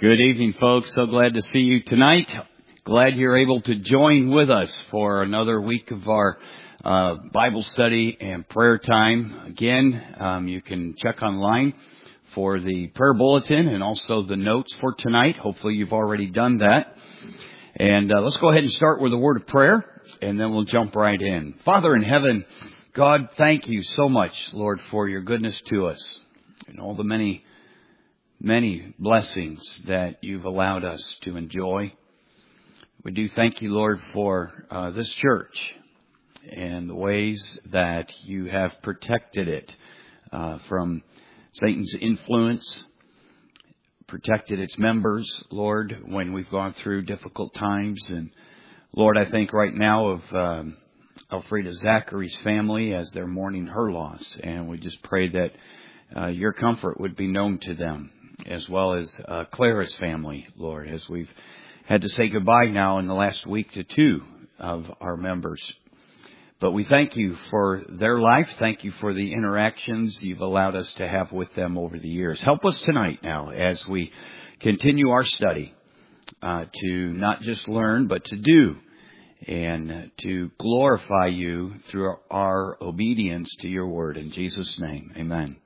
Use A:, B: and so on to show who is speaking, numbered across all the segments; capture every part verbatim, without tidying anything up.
A: Good evening, folks. So glad to see you tonight. Glad you're able to join with us for another week of our uh, Bible study and prayer time. Again, um, you can check online for the prayer bulletin and also the notes for tonight. Hopefully you've already done that. And uh, let's go ahead and start with a word of prayer, and then we'll jump right in. Father in heaven, God, thank you so much, Lord, for your goodness to us and all the many Many blessings that you've allowed us to enjoy. We do thank you, Lord, for uh, this church and the ways that you have protected it uh, from Satan's influence, protected its members, Lord, when we've gone through difficult times. And Lord, I think right now of um, Elfrida Zachary's family as they're mourning her loss. And we just pray that uh, your comfort would be known to them, as well as uh, Clara's family, Lord, as we've had to say goodbye now in the last week to two of our members. But we thank you for their life. Thank you for the interactions you've allowed us to have with them over the years. Help us tonight now as we continue our study uh, to not just learn, but to do, and to glorify you through our obedience to your word. In Jesus' name, amen.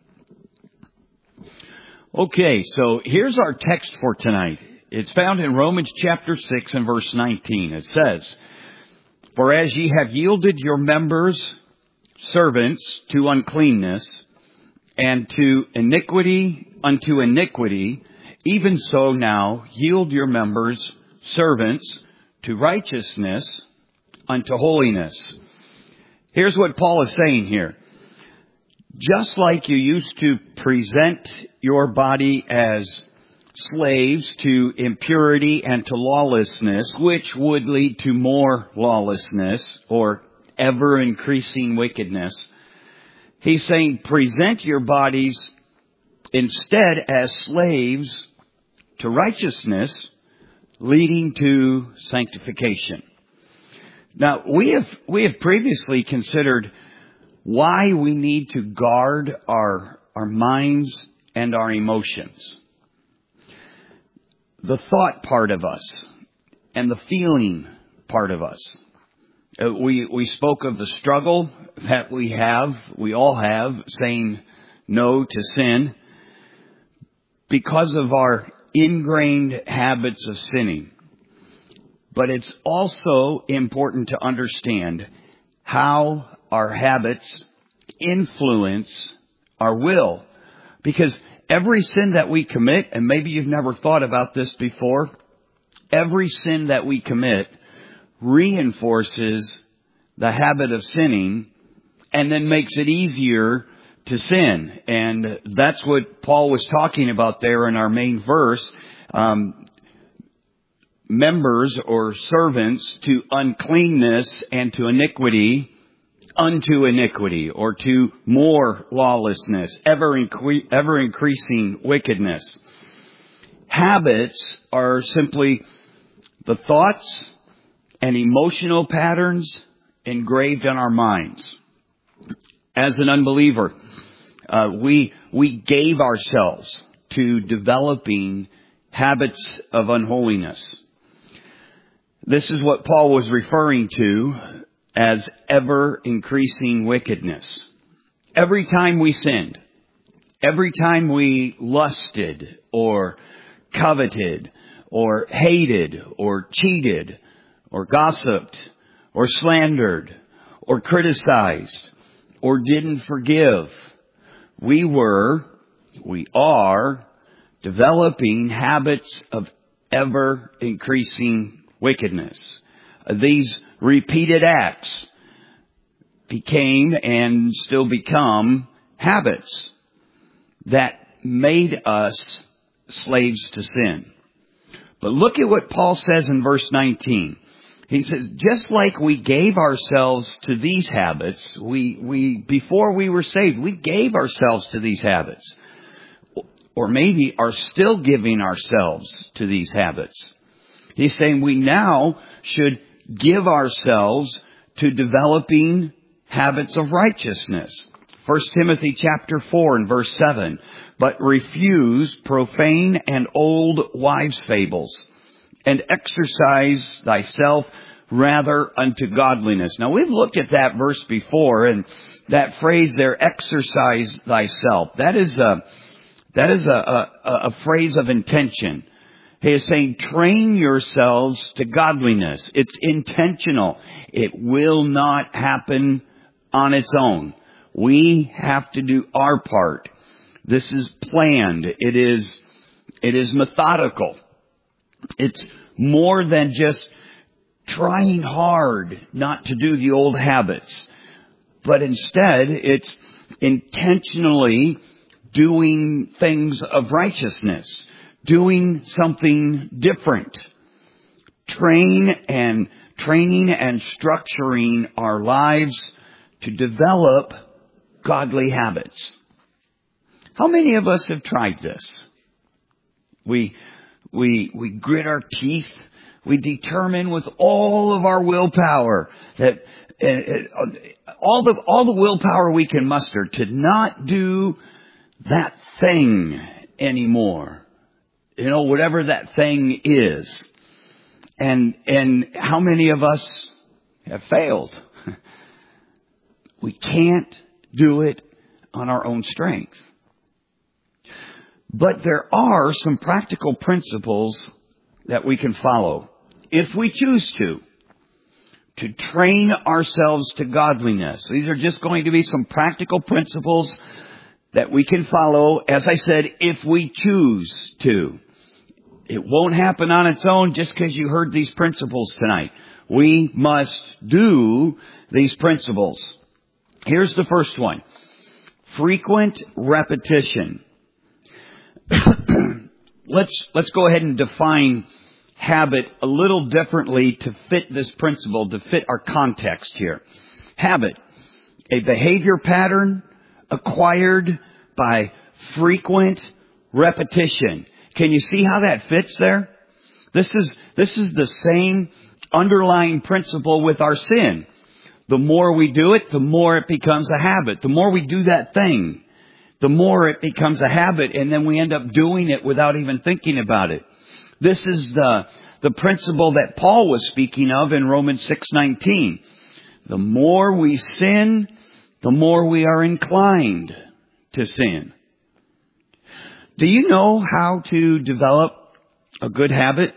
A: Okay, so here's our text for tonight. It's found in Romans chapter six and verse nineteen. It says, "For as ye have yielded your members servants to uncleanness, and to iniquity unto iniquity, even so now yield your members servants to righteousness unto holiness." Here's what Paul is saying here. Just like you used to present your body as slaves to impurity and to lawlessness, which would lead to more lawlessness or ever-increasing wickedness, he's saying present your bodies instead as slaves to righteousness, leading to sanctification. Now, we have we have previously considered why we need to guard our, our minds and our emotions. The thought part of us and the feeling part of us. Uh, we, we spoke of the struggle that we have, we all have, saying no to sin because of our ingrained habits of sinning. But it's also important to understand how our habits influence our will. Because every sin that we commit, and maybe you've never thought about this before, every sin that we commit reinforces the habit of sinning and then makes it easier to sin. And that's what Paul was talking about there in our main verse. Um, members or servants to uncleanness and to iniquity, unto iniquity, or to more lawlessness, ever incre- ever increasing wickedness. Habits are simply the thoughts and emotional patterns engraved in our minds. As an unbeliever, uh, we we gave ourselves to developing habits of unholiness. This is what Paul was referring to as ever-increasing wickedness. Every time we sinned, every time we lusted or coveted or hated or cheated or gossiped or slandered or criticized or didn't forgive, we were, we are developing habits of ever-increasing wickedness. These repeated acts became and still become habits that made us slaves to sin. But look at what Paul says in verse nineteen. He says, just like we gave ourselves to these habits, we, we, before we were saved, we gave ourselves to these habits. Or maybe are still giving ourselves to these habits. He's saying we now should give ourselves to developing habits of righteousness. First Timothy chapter four and verse seven. But refuse profane and old wives' fables, and exercise thyself rather unto godliness. Now, we've looked at that verse before, and that phrase there, exercise thyself, that is a, that is a, a, a phrase of intention. He is saying, train yourselves to godliness. It's intentional. It will not happen on its own. We have to do our part. This is planned. It is, it is methodical. It's more than just trying hard not to do the old habits, but instead it's intentionally doing things of righteousness, doing something different, train and training and structuring our lives to develop godly habits. How many of us have tried this? We, we, we grit our teeth. We determine with all of our willpower that uh, all the all the willpower we can muster to not do that thing anymore. You know, whatever that thing is. And and how many of us have failed? We can't do it on our own strength. But there are some practical principles that we can follow, if we choose to, to train ourselves to godliness. These are just going to be some practical principles that we can follow, as I said, if we choose to. It won't happen on its own just because you heard these principles tonight. We must do these principles. Here's the first one. Frequent repetition. let's, let's go ahead and define habit a little differently to fit this principle, to fit our context here. Habit, a behavior pattern acquired by frequent repetition. Can you see how that fits there? This is, this is the same underlying principle with our sin. The more we do it, the more it becomes a habit. The more we do that thing, the more it becomes a habit, and then we end up doing it without even thinking about it. This is the, the principle that Paul was speaking of in Romans six nineteen. The more we sin, the more we are inclined to sin. Do you know how to develop a good habit?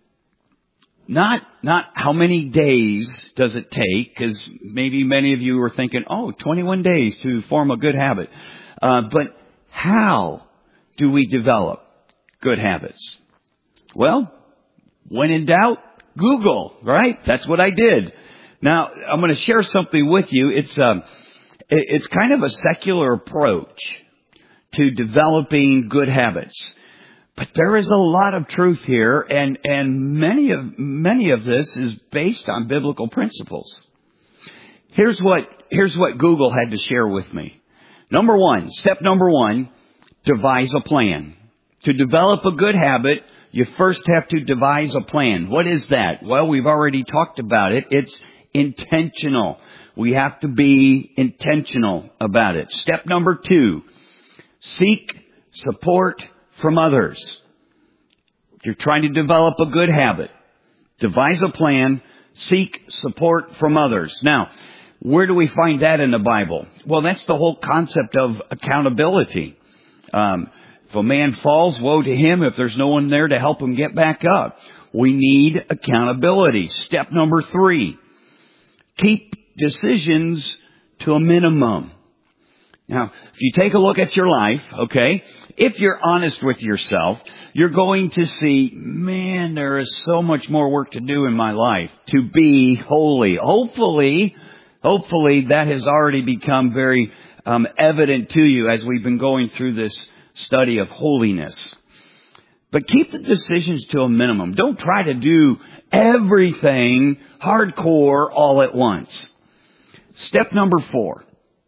A: Not, not how many days does it take, because maybe many of you were thinking, oh, twenty-one days to form a good habit. Uh, but how do we develop good habits? Well, when in doubt, Google, right? That's what I did. Now, I'm going to share something with you. It's, um, it's kind of a secular approach to developing good habits. But there is a lot of truth here, and, and many of, many of this is based on biblical principles. Here's what, here's what Google had to share with me. Number one, step number one, devise a plan. To develop a good habit, you first have to devise a plan. What is that? Well, we've already talked about it. It's intentional. We have to be intentional about it. Step number two, seek support from others. You're trying to develop a good habit. Devise a plan. Seek support from others. Now, where do we find that in the Bible? Well, that's the whole concept of accountability. Um, if a man falls, woe to him if there's no one there to help him get back up. We need accountability. Step number three, keep decisions to a minimum. Now, if you take a look at your life, okay, if you're honest with yourself, you're going to see, man, there is so much more work to do in my life to be holy. Hopefully, hopefully that has already become very um, evident to you as we've been going through this study of holiness. But keep the decisions to a minimum. Don't try to do everything hardcore all at once. Step number four.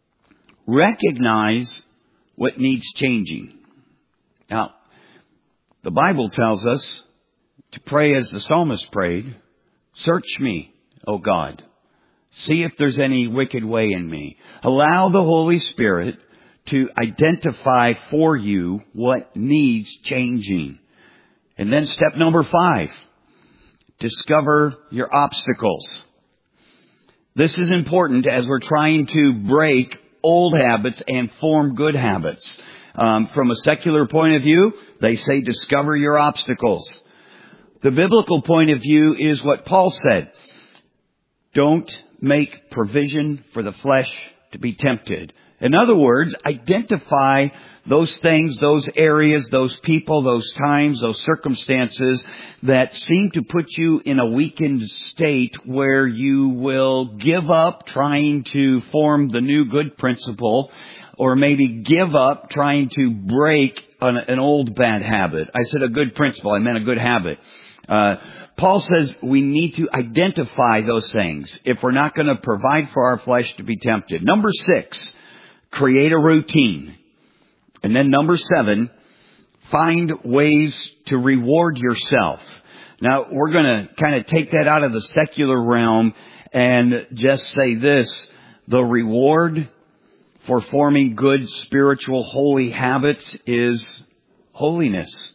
A: Recognize what needs changing. Now, the Bible tells us to pray as the psalmist prayed, search me, O God, See if there's any wicked way in me. Allow the Holy Spirit to identify for you what needs changing. And then step number five, discover your obstacles. This is important as we're trying to break old habits and form good habits. Um, from a secular point of view, they say discover your obstacles. The biblical point of view is what Paul said. Don't make provision for the flesh to be tempted. In other words, identify those things, those areas, those people, those times, those circumstances that seem to put you in a weakened state where you will give up trying to form the new good principle, or maybe give up trying to break an, an old bad habit. I said a good principle, I meant a good habit. Uh, Paul says we need to identify those things if we're not going to provide for our flesh to be tempted. Number six, create a routine. And then number seven, find ways to reward yourself. Now, we're going to kind of take that out of the secular realm and just say this: the reward for forming good, spiritual, holy habits is holiness.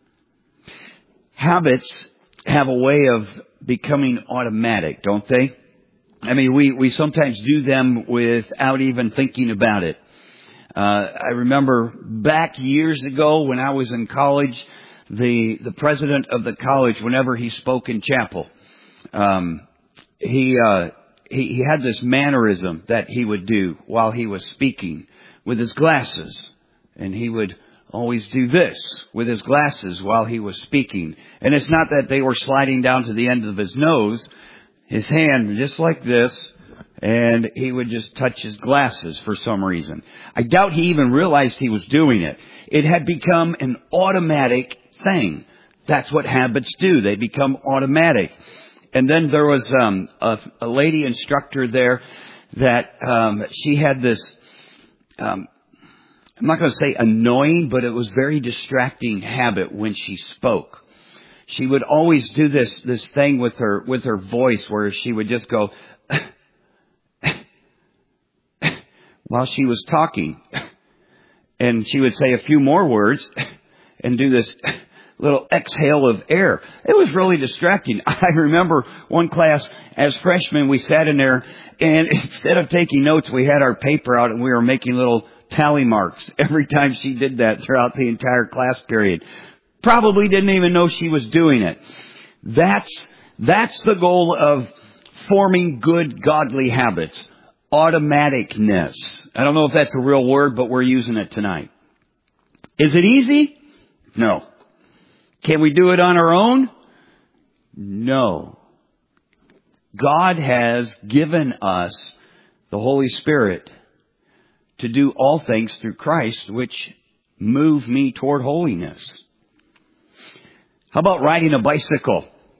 A: Habits have a way of becoming automatic, don't they? I mean, we, we sometimes do them without even thinking about it. Uh, I remember back years ago when I was in college, the, the president of the college, whenever he spoke in chapel, um, he, uh, he, he had this mannerism that he would do while he was speaking with his glasses. And he would always do this with his glasses while he was speaking. And it's not that they were sliding down to the end of his nose. His hand just like this, and he would just touch his glasses for some reason. I doubt he even realized he was doing it. It had become an automatic thing. That's what habits do. They become automatic. And then there was um, a, a lady instructor there that um, she had this, um, I'm not going to say annoying, but it was very distracting habit when she spoke. She would always do this, this thing with her, with her voice where she would just go, while she was talking. And she would say a few more words and do this little exhale of air. It was really distracting. I remember one class as freshmen, we sat in there and instead of taking notes, we had our paper out and we were making little tally marks every time she did that throughout the entire class period. Probably didn't even know she was doing it. That's, that's the goal of forming good, godly habits. Automaticness. I don't know if that's a real word, but we're using it tonight. Is it easy? No. Can we do it on our own? No. God has given us the Holy Spirit to do all things through Christ, which move me toward holiness. How about riding a bicycle?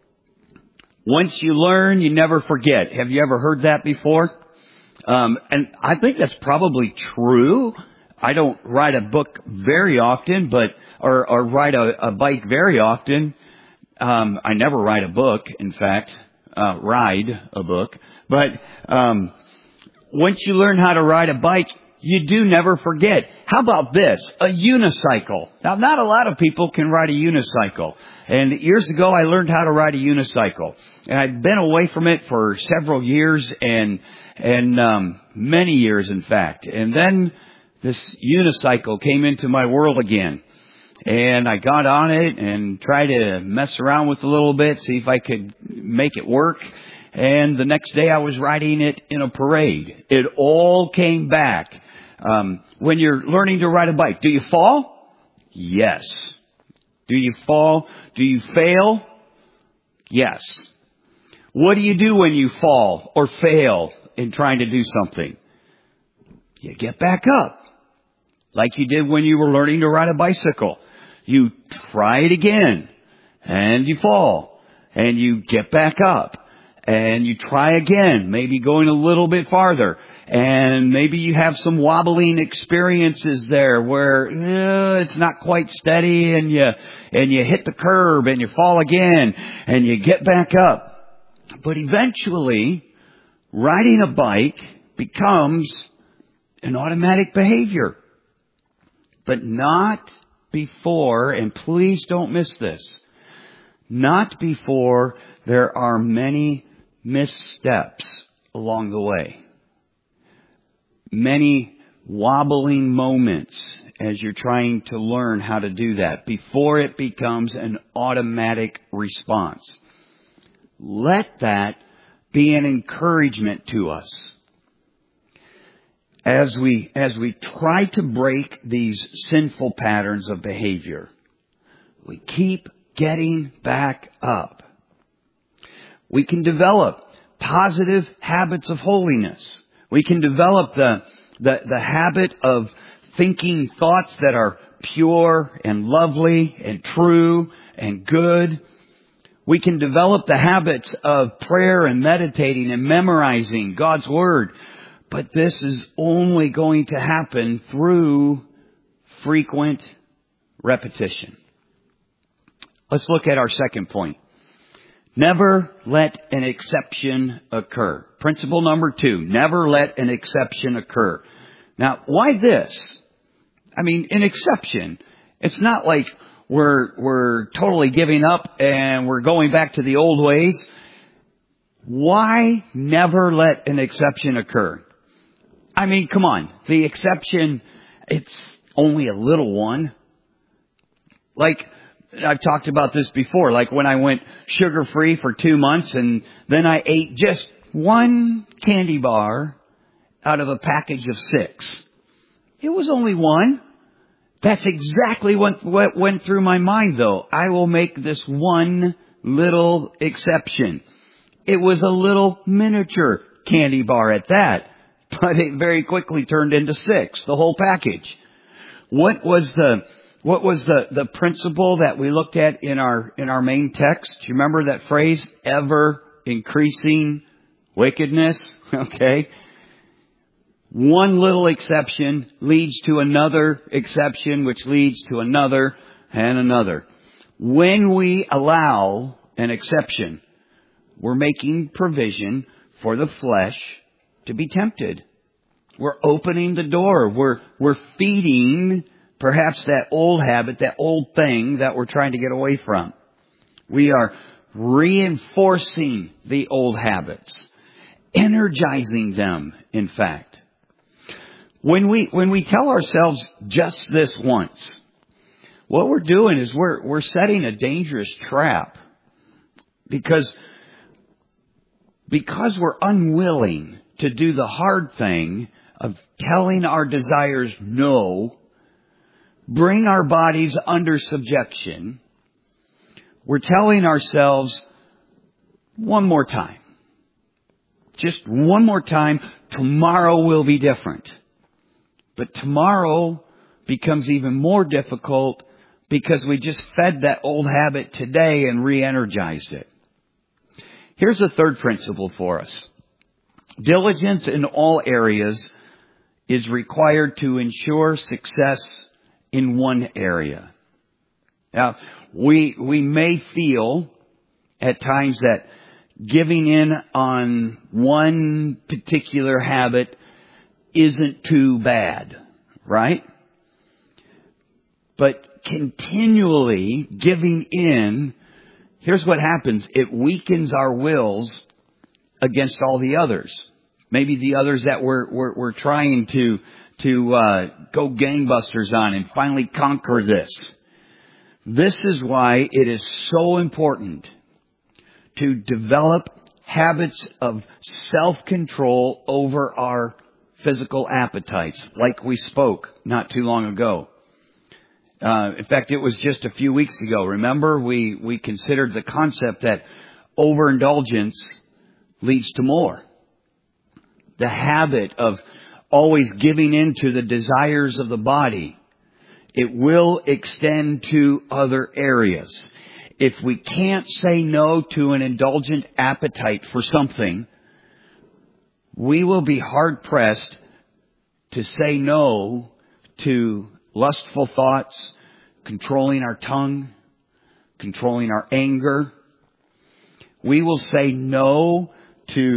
A: Once you learn, you never forget. Have you ever heard that before? Um, and I think that's probably true. I don't ride a book very often, but or, or ride a, a bike very often. Um, I never ride a book, in fact, uh, ride a book. But um, once you learn how to ride a bike, you do never forget. How about this? A unicycle. Now, not a lot of people can ride a unicycle. And years ago, I learned how to ride a unicycle. And I'd been away from it for several years and, and, um, many years, in fact. And then this unicycle came into my world again. And I got on it and tried to mess around with it a little bit, see if I could make it work. And the next day I was riding it in a parade. It all came back. Um, when you're learning to ride a bike, do you fall? Yes. Do you fall? Do you fail? Yes. What do you do when you fall or fail in trying to do something? You get back up. Like you did when you were learning to ride a bicycle. You try it again. And you fall. And you get back up. And you try again. Maybe going a little bit farther. And maybe you have some wobbling experiences there where uh, it's not quite steady and you, and you hit the curb and you fall again and you get back up. But eventually, riding a bike becomes an automatic behavior. But not before, and please don't miss this, not before there are many missteps along the way. Many wobbling moments as you're trying to learn how to do that before it becomes an automatic response. Let that be an encouragement to us. As we, as we try to break these sinful patterns of behavior, we keep getting back up. We can develop positive habits of holiness. We can develop the, the, the habit of thinking thoughts that are pure and lovely and true and good. We can develop the habits of prayer and meditating and memorizing God's Word. But this is only going to happen through frequent repetition. Let's look at our second point. Never let an exception occur. Principle number two, never let an exception occur. Now, why this? I mean, an exception. It's not like we're, we're totally giving up and we're going back to the old ways. Why never let an exception occur? I mean, come on. The exception, it's only a little one. Like, I've talked about this before, like when I went sugar-free for two months and then I ate just one candy bar out of a package of six. It was only one. That's exactly what, what went through my mind, though. I will make this one little exception. It was a little miniature candy bar at that, but it very quickly turned into six, the whole package. What was the What was the, the principle that we looked at in our, in our main text? Do you remember that phrase? Ever increasing wickedness. Okay. One little exception leads to another exception, which leads to another and another. When we allow an exception, we're making provision for the flesh to be tempted. We're opening the door. We're, we're feeding perhaps that old habit, that old thing that we're trying to get away from. We are reinforcing the old habits, energizing them, in fact. When we, when we tell ourselves just this once, what we're doing is we're, we're setting a dangerous trap because, because we're unwilling to do the hard thing of telling our desires no, bring our bodies under subjection. We're telling ourselves one more time. Just one more time. Tomorrow will be different. But tomorrow becomes even more difficult because we just fed that old habit today and re-energized it. Here's a third principle for us. Diligence in all areas is required to ensure success in one area. Now, we, we may feel at times that giving in on one particular habit isn't too bad, right? But continually giving in, here's what happens. It weakens our wills against all the others. Maybe the others that we're, we're, we're trying to, to, uh, go gangbusters on and finally conquer this. This is why it is so important to develop habits of self-control over our physical appetites, like we spoke not too long ago. Uh, in fact, it was just a few weeks ago. Remember, we, we considered the concept that overindulgence leads to more. The habit of always giving in to the desires of the body, it will extend to other areas. If we can't say no to an indulgent appetite for something, we will be hard pressed to say no to lustful thoughts, controlling our tongue, controlling our anger. We will say no to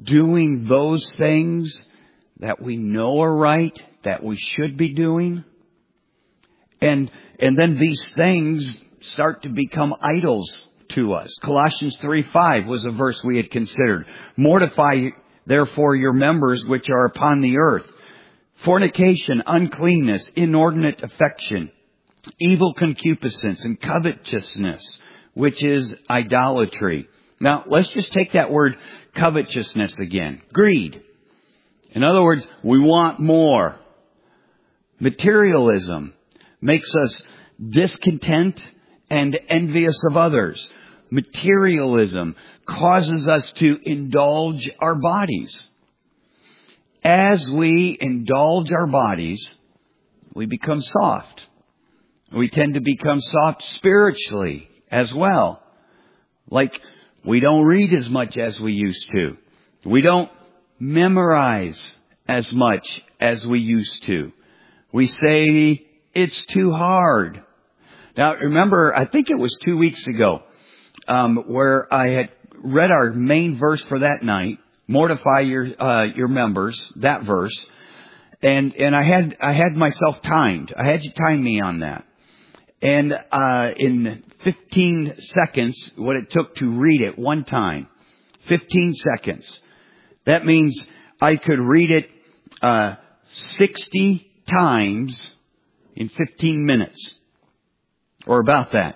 A: doing those things that we know are right, that we should be doing. And, and then these things start to become idols to us. Colossians three five was a verse we had considered. Mortify therefore your members which are upon the earth. Fornication, uncleanness, inordinate affection, evil concupiscence, and covetousness, which is idolatry. Now, let's just take that word covetousness again. Greed. In other words, we want more. Materialism makes us discontent and envious of others. Materialism causes us to indulge our bodies. As we indulge our bodies, we become soft. We tend to become soft spiritually as well. Like, we don't read as much as we used to. We don't memorize as much as we used to. We say, it's too hard. Now, remember, I think it was two weeks ago, um, where I had read our main verse for that night, mortify your, uh, your members, that verse. And, and I had, I had myself timed. I had you time me on that. And, uh, in fifteen seconds, what it took to read it one time, fifteen seconds. That means I could read it, uh, sixty times in fifteen minutes. Or about that.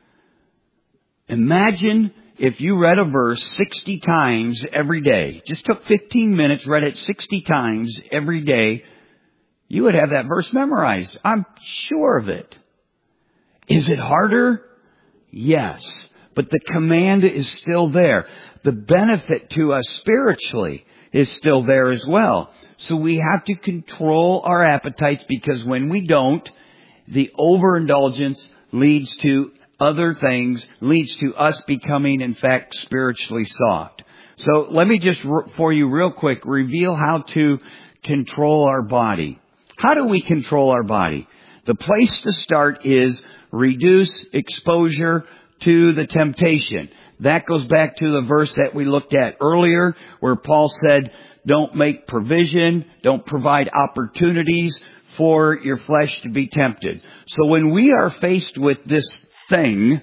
A: Imagine if you read a verse sixty times every day. Just took fifteen minutes, read it sixty times every day. You would have that verse memorized. I'm sure of it. Is it harder? Yes. But the command is still there. The benefit to us spiritually is still there as well. So we have to control our appetites, because when we don't, the overindulgence leads to other things, leads to us becoming, in fact, spiritually soft. So let me just, for you real quick, reveal how to control our body. How do we control our body? The place to start is reduce exposure to the temptation. That goes back to the verse that we looked at earlier, where Paul said, don't make provision, don't provide opportunities for your flesh to be tempted. So when we are faced with this thing,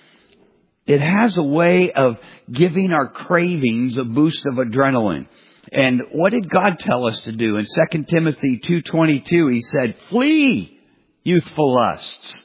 A: it has a way of giving our cravings a boost of adrenaline. And what did God tell us to do? In Second Timothy two twenty-two, He said, flee youthful lusts.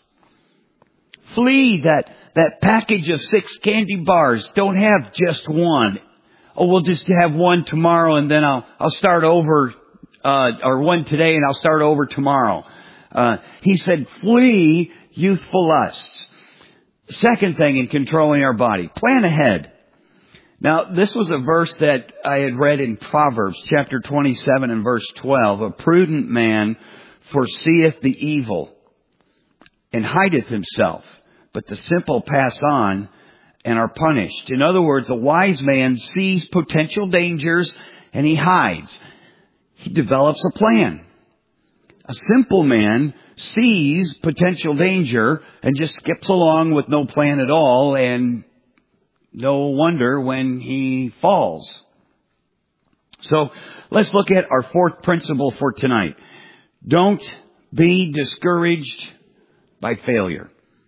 A: Flee that, that package of six candy bars. Don't have just one. Oh, we'll just have one tomorrow and then I'll, I'll start over, uh, or one today and I'll start over tomorrow. Uh, he said, flee youthful lusts. Second thing in controlling our body, plan ahead. Now, this was a verse that I had read in Proverbs chapter twenty-seven and verse twelve. A prudent man foreseeth the evil and hideth himself, but the simple pass on and are punished. In other words, a wise man sees potential dangers and he hides. He develops a plan. A simple man sees potential danger and just skips along with no plan at all, and no wonder when he falls. So let's look at our fourth principle for tonight. Don't be discouraged by failure.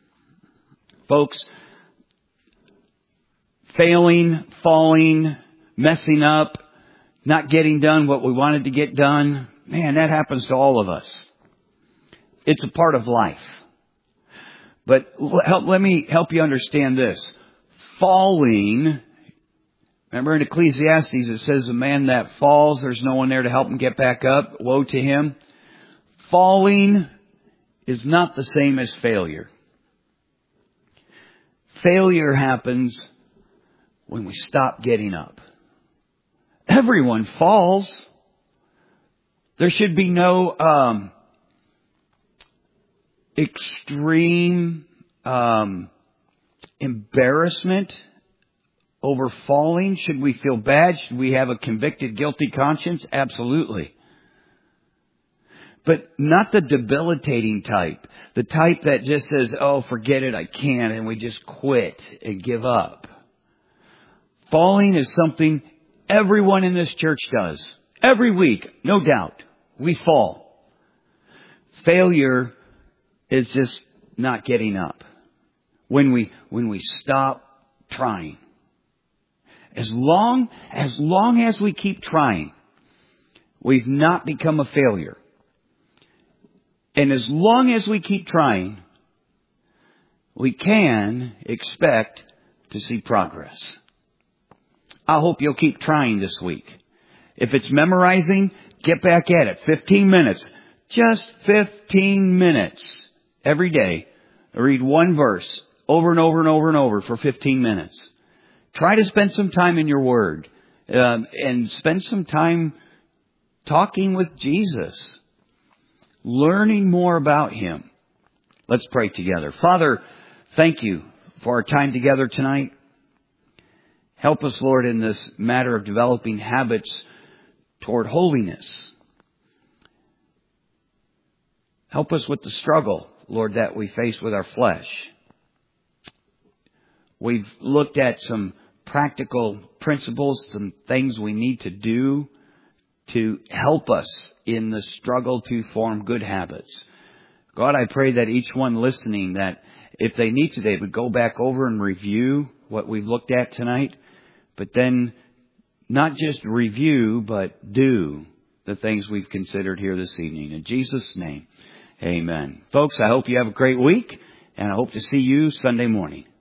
A: Folks, failing, falling, messing up, not getting done what we wanted to get done, man, that happens to all of us. It's a part of life. But help, let me help you understand this. Falling, remember in Ecclesiastes it says a man that falls, there's no one there to help him get back up. Woe to him. Falling is not the same as failure. Failure happens when we stop getting up. Everyone falls. There should be no um, extreme um, embarrassment over falling. Should we feel bad? Should we have a convicted, guilty conscience? Absolutely. But not the debilitating type. The type that just says, oh, forget it, I can't, and we just quit and give up. Falling is something Everyone in this church does. Every week, no doubt, we fall. Failure is just not getting up. When we, when we stop trying. As long, as long as we keep trying, we've not become a failure. And as long as we keep trying, we can expect to see progress. I hope you'll keep trying this week. If it's memorizing, get back at it. fifteen minutes. Just fifteen minutes every day. Read one verse over and over and over and over for fifteen minutes. Try to spend some time in your Word. Uh, and spend some time talking with Jesus. Learning more about Him. Let's pray together. Father, thank you for our time together tonight. Help us, Lord, in this matter of developing habits toward holiness. Help us with the struggle, Lord, that we face with our flesh. We've looked at some practical principles, some things we need to do to help us in the struggle to form good habits. God, I pray that each one listening, that if they need to, they would go back over and review what we've looked at tonight, but then not just review, but do the things we've considered here this evening. In Jesus' name, amen. Folks, I hope you have a great week, and I hope to see you Sunday morning.